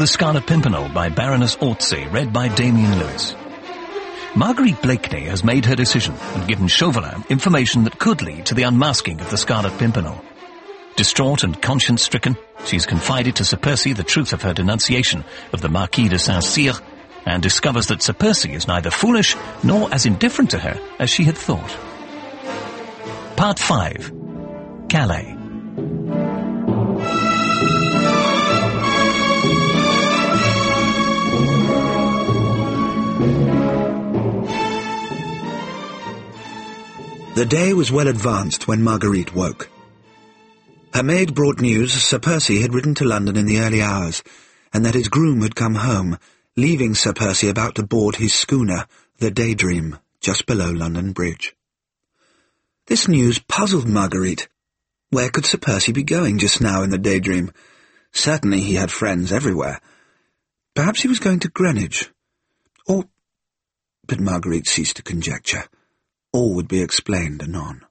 The Scarlet Pimpernel by Baroness Orczy, read by Damian Lewis. Marguerite Blakeney has made her decision and given Chauvelin information that could lead to the unmasking of the Scarlet Pimpernel. Distraught and conscience-stricken, she's confided to Sir Percy the truth of her denunciation of the Marquis de Saint-Cyr and discovers that Sir Percy is neither foolish nor as indifferent to her as she had thought. Part 5. Calais. The day was well advanced when Marguerite woke. Her maid brought news Sir Percy had ridden to London in the early hours, and that his groom had come home, leaving Sir Percy about to board his schooner, the Daydream, just below London Bridge. This news puzzled Marguerite. Where could Sir Percy be going just now in the Daydream? Certainly he had friends everywhere. Perhaps he was going to Greenwich. But Marguerite ceased to conjecture. All would be explained anon.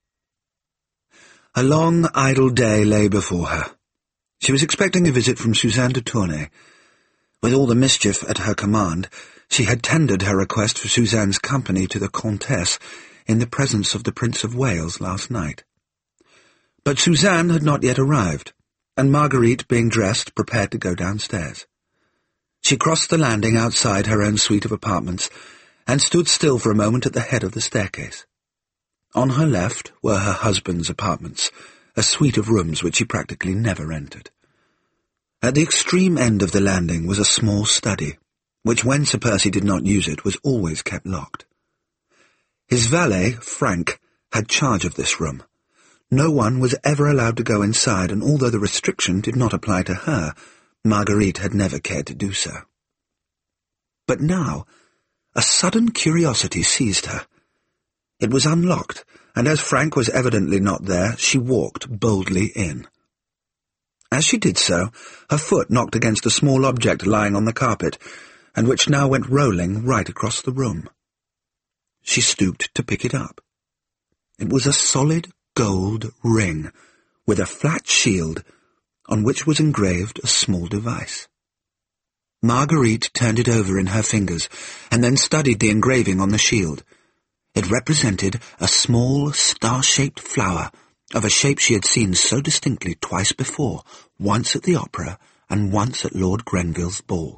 A long, idle day lay before her. She was expecting a visit from Suzanne de Tournay. With all the mischief at her command, she had tendered her request for Suzanne's company to the Comtesse in the presence of the Prince of Wales last night. But Suzanne had not yet arrived, and Marguerite, being dressed, prepared to go downstairs. She crossed the landing outside her own suite of apartments and stood still for a moment at the head of the staircase. On her left were her husband's apartments, a suite of rooms which she practically never entered. At the extreme end of the landing was a small study, which when Sir Percy did not use it was always kept locked. His valet, Frank, had charge of this room. No one was ever allowed to go inside, and although the restriction did not apply to her, Marguerite had never cared to do so. But now, a sudden curiosity seized her. It was unlocked, and as Frank was evidently not there, she walked boldly in. As she did so, her foot knocked against a small object lying on the carpet, and which now went rolling right across the room. She stooped to pick it up. It was a solid gold ring, with a flat shield, on which was engraved a small device. Marguerite turned it over in her fingers, and then studied the engraving on the shield. It represented a small, star-shaped flower, of a shape she had seen so distinctly twice before, once at the opera and once at Lord Grenville's ball.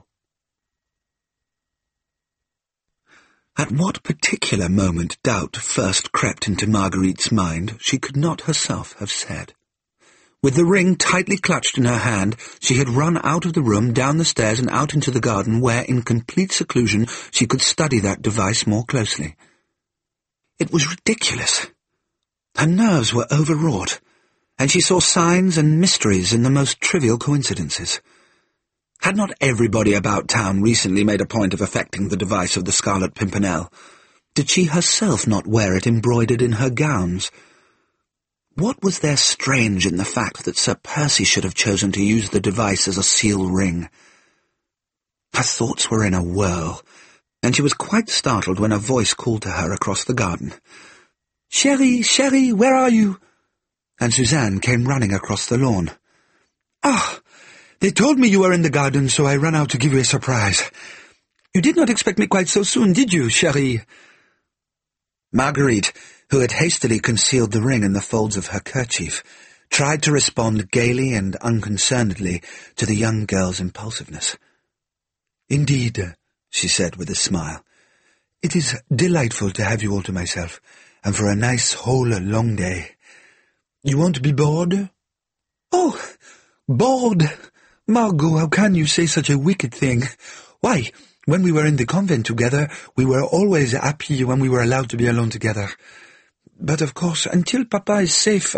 At what particular moment doubt first crept into Marguerite's mind, she could not herself have said. With the ring tightly clutched in her hand, she had run out of the room, down the stairs, and out into the garden, where, in complete seclusion, she could study that device more closely. It was ridiculous. Her nerves were overwrought, and she saw signs and mysteries in the most trivial coincidences. Had not everybody about town recently made a point of affecting the device of the Scarlet Pimpernel? Did she herself not wear it embroidered in her gowns? What was there strange in the fact that Sir Percy should have chosen to use the device as a seal ring? Her thoughts were in a whirl, and she was quite startled when a voice called to her across the garden. "Chérie, chérie, where are you?" And Suzanne came running across the lawn. "Ah, they told me you were in the garden, so I ran out to give you a surprise. You did not expect me quite so soon, did you, chérie?" Marguerite, who had hastily concealed the ring in the folds of her kerchief, tried to respond gaily and unconcernedly to the young girl's impulsiveness. "Indeed," she said with a smile, "it is delightful to have you all to myself, and for a nice whole long day. You won't be bored?" "Oh, bored! Margot, how can you say such a wicked thing? Why, when we were in the convent together, we were always happy when we were allowed to be alone together. But, of course, until Papa is safe,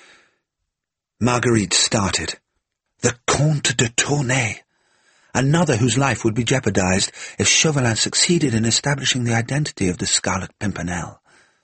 Marguerite started. The Comte de Tournay! Another whose life would be jeopardized if Chauvelin succeeded in establishing the identity of the Scarlet Pimpernel.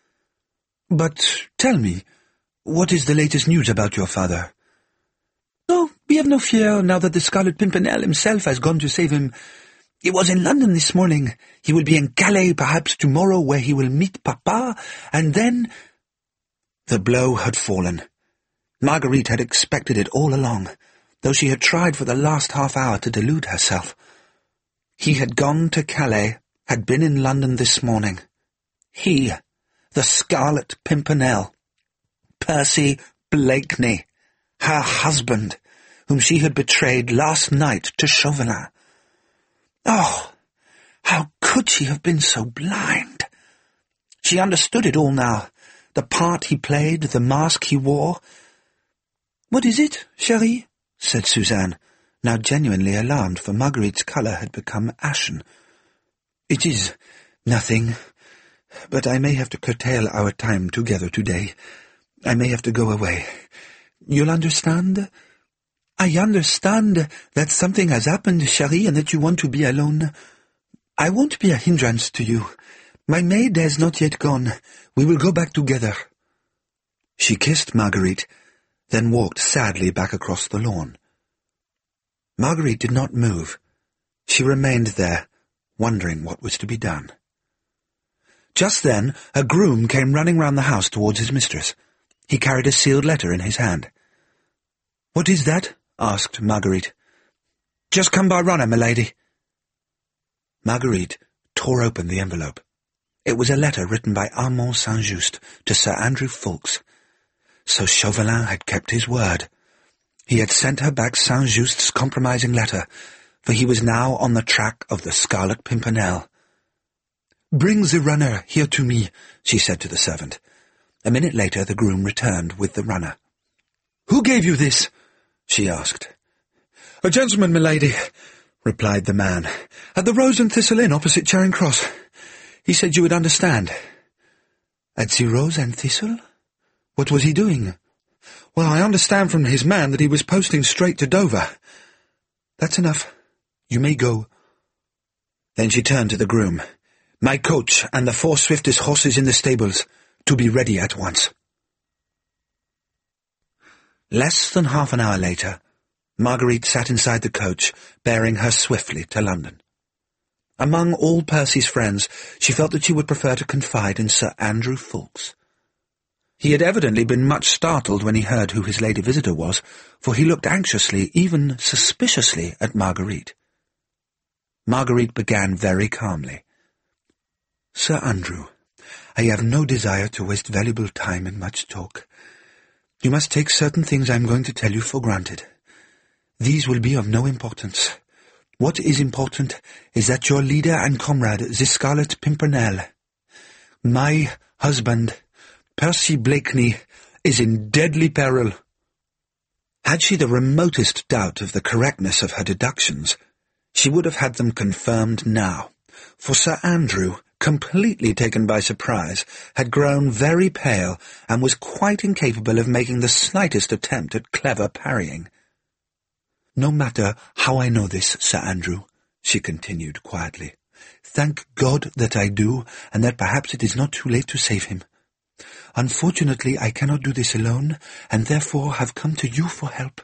"But tell me, what is the latest news about your father?" "Oh, we have no fear now that the Scarlet Pimpernel himself has gone to save him. He was in London this morning. He will be in Calais perhaps tomorrow, where he will meet Papa, and then—" The blow had fallen. Marguerite had expected it all along. though she had tried for the last half-hour to delude herself. He had gone to Calais, had been in London this morning. He, the Scarlet Pimpernel. Percy Blakeney, her husband, whom she had betrayed last night to Chauvelin. Oh, how could she have been so blind? She understood it all now, the part he played, the mask he wore. "What is it, chérie?" said Suzanne, now genuinely alarmed, for Marguerite's colour had become ashen. "It is nothing, but I may have to curtail our time together today. I may have to go away. You'll understand?" "I understand that something has happened, chérie, and that you want to be alone. I won't be a hindrance to you. My maid has not yet gone. We will go back together." She kissed Marguerite, then walked sadly back across the lawn. Marguerite did not move. She remained there, wondering what was to be done. Just then, a groom came running round the house towards his mistress. He carried a sealed letter in his hand. "What is that?" asked Marguerite. "Just come by runner, milady." Marguerite tore open the envelope. It was a letter written by Armand St-Just to Sir Andrew Ffoulkes. So Chauvelin had kept his word. He had sent her back St-Just's compromising letter, for he was now on the track of the Scarlet Pimpernel. "Bring the runner here to me," she said to the servant. A minute later the groom returned with the runner. "Who gave you this?" she asked. "A gentleman, milady," replied the man, "at the Rose and Thistle Inn opposite Charing Cross. He said you would understand." "At the Rose and Thistle? What was he doing?" "Well, I understand from his man that he was posting straight to Dover." "That's enough. You may go." Then she turned to the groom. "My coach and the 4 swiftest horses in the stables, to be ready at once." Less than half an hour later, Marguerite sat inside the coach, bearing her swiftly to London. Among all Percy's friends, she felt that she would prefer to confide in Sir Andrew Ffoulkes. He had evidently been much startled when he heard who his lady visitor was, for he looked anxiously, even suspiciously, at Marguerite. Marguerite began very calmly. "Sir Andrew, I have no desire to waste valuable time in much talk. You must take certain things I am going to tell you for granted. These will be of no importance. What is important is that your leader and comrade, the Scarlet Pimpernel, my husband, Percy Blakeney, is in deadly peril." Had she the remotest doubt of the correctness of her deductions, she would have had them confirmed now, for Sir Andrew, completely taken by surprise, had grown very pale and was quite incapable of making the slightest attempt at clever parrying. "No matter how I know this, Sir Andrew," she continued quietly. "Thank God that I do, and that perhaps it is not too late to save him. Unfortunately, I cannot do this alone, and therefore have come to you for help."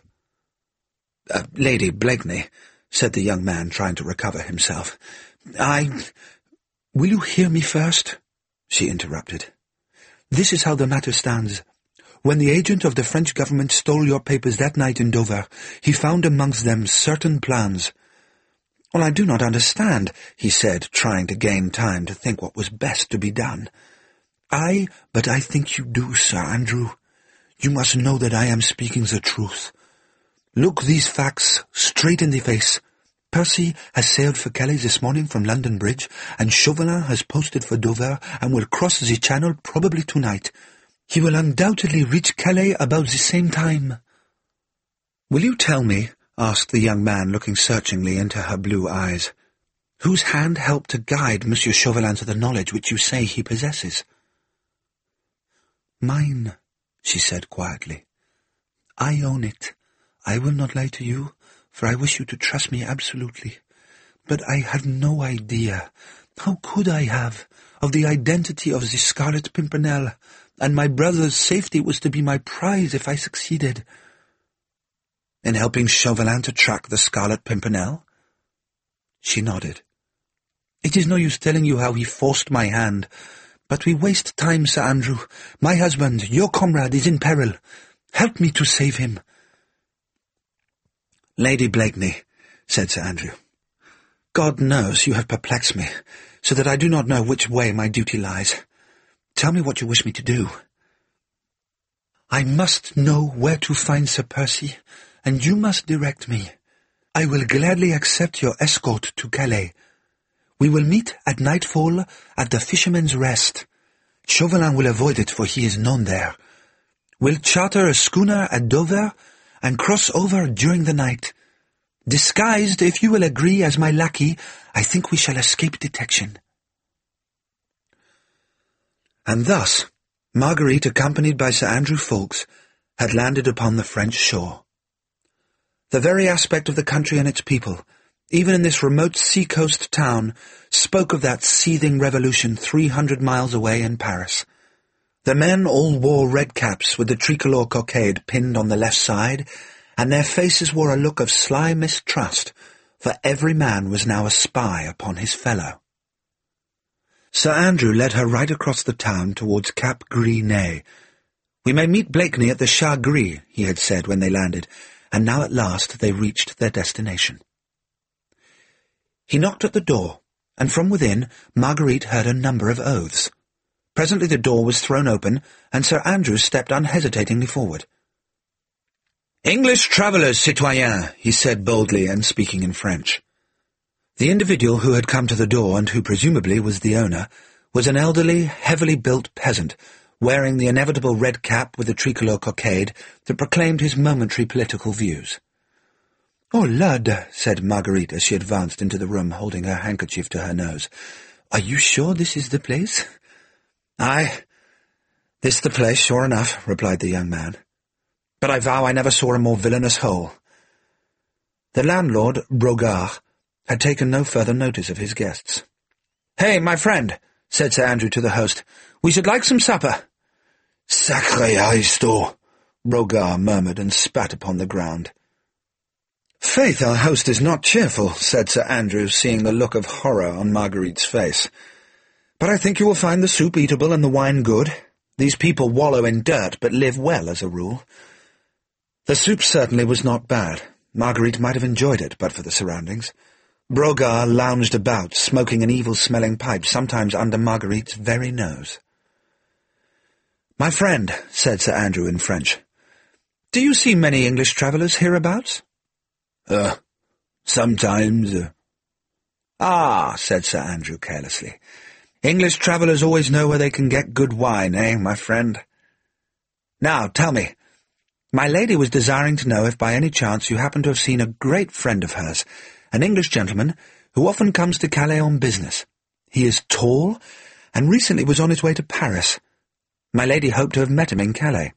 "Lady Blakeney," said the young man, trying to recover himself. "Will you hear me first?" she interrupted. "This is how the matter stands. When the agent of the French government stole your papers that night in Dover, he found amongst them certain plans." "Well, I do not understand," he said, trying to gain time to think what was best to be done. But I think you do, Sir Andrew. You must know that I am speaking the truth. Look these facts straight in the face. Percy has sailed for Calais this morning from London Bridge, and Chauvelin has posted for Dover and will cross the Channel probably tonight. He will undoubtedly reach Calais about the same time." "Will you tell me," asked the young man, looking searchingly into her blue eyes, "whose hand helped to guide Monsieur Chauvelin to the knowledge which you say he possesses?" "Mine," she said quietly. "I own it. I will not lie to you, for I wish you to trust me absolutely. But I had no idea, how could I have, of the identity of the Scarlet Pimpernel, and my brother's safety was to be my prize if I succeeded." "In helping Chauvelin to track the Scarlet Pimpernel?" She nodded. "It is no use telling you how he forced my hand. But we waste time, Sir Andrew. My husband, your comrade, is in peril. Help me to save him." "Lady Blakeney," said Sir Andrew, "God knows you have perplexed me, so that I do not know which way my duty lies. Tell me what you wish me to do." "I must know where to find Sir Percy, and you must direct me. I will gladly accept your escort to Calais. We will meet at nightfall at the Fisherman's Rest. Chauvelin will avoid it, for he is known there. We'll charter a schooner at Dover and cross over during the night. Disguised, if you will agree, as my lackey, I think we shall escape detection." And thus, Marguerite, accompanied by Sir Andrew Ffoulkes, had landed upon the French shore. The very aspect of the country and its people, even in this remote sea-coast town, spoke of that seething revolution 300 miles away in Paris. The men all wore red caps with the tricolour cockade pinned on the left side, and their faces wore a look of sly mistrust, for every man was now a spy upon his fellow. Sir Andrew led her right across the town towards Cap Gris-Nez. "We may meet Blakeney at the Chat Gris," he had said when they landed, and now at last they reached their destination. He knocked at the door, and from within Marguerite heard a number of oaths. Presently the door was thrown open, and Sir Andrew stepped unhesitatingly forward. "English travellers, citoyens," he said boldly and speaking in French. The individual who had come to the door, and who presumably was the owner, was an elderly, heavily built peasant, wearing the inevitable red cap with the tricolour cockade that proclaimed his momentary political views. "Oh, lud," said Marguerite as she advanced into the room, holding her handkerchief to her nose. "Are you sure this is the place?" "Aye, this the place, sure enough," replied the young man. "But I vow I never saw a more villainous hole." The landlord, Brogard, had taken no further notice of his guests. "Hey, my friend," said Sir Andrew to the host, "we should like some supper." "Sacré aristo," Brogard murmured and spat upon the ground. "Faith, our host is not cheerful," said Sir Andrew, seeing the look of horror on Marguerite's face. "But I think you will find the soup eatable and the wine good. These people wallow in dirt, but live well as a rule." The soup certainly was not bad. Marguerite might have enjoyed it, but for the surroundings. Brogard lounged about, smoking an evil-smelling pipe, sometimes under Marguerite's very nose. "My friend," said Sir Andrew in French, "do you see many English travellers hereabouts?" Sometimes. "Ah," said Sir Andrew carelessly, "English travellers always know where they can get good wine, eh, my friend? Now, tell me, my lady was desiring to know if by any chance you happen to have seen a great friend of hers, an English gentleman who often comes to Calais on business. He is tall, and recently was on his way to Paris. My lady hoped to have met him in Calais."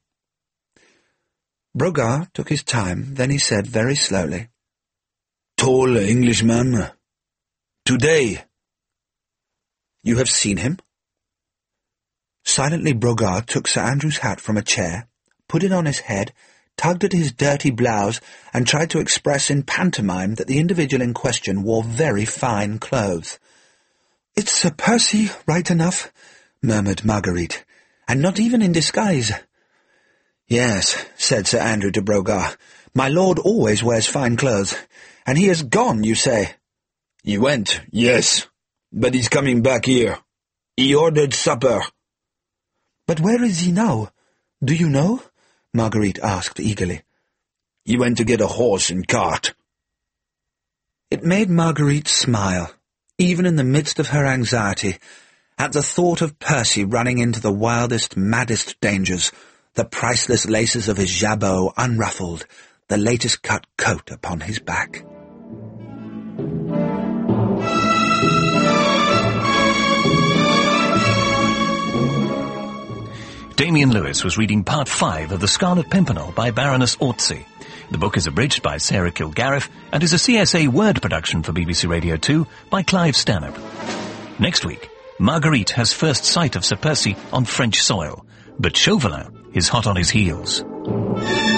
Brogard took his time, then he said very slowly, "Tall Englishman. Today." "You have seen him?" Silently Brogard took Sir Andrew's hat from a chair, put it on his head, tugged at his dirty blouse, and tried to express in pantomime that the individual in question wore very fine clothes. "It's Sir Percy, right enough," murmured Marguerite, "and not even in disguise." "Yes," said Sir Andrew to Brogard, "my lord always wears fine clothes. And he is gone, you say?" "He went, yes, but he's coming back here. He ordered supper." "But where is he now? Do you know?" Marguerite asked eagerly. "He went to get a horse and cart." It made Marguerite smile, even in the midst of her anxiety, at the thought of Percy running into the wildest, maddest dangers, the priceless laces of his jabot unruffled, the latest cut coat upon his back. Damien Lewis was reading Part 5 of The Scarlet Pimpernel by Baroness Orczy. The book is abridged by Sarah Kilgarriff and is a CSA Word production for BBC Radio 2 by Clive Stanhope. Next week, Marguerite has first sight of Sir Percy on French soil, but Chauvelin is hot on his heels.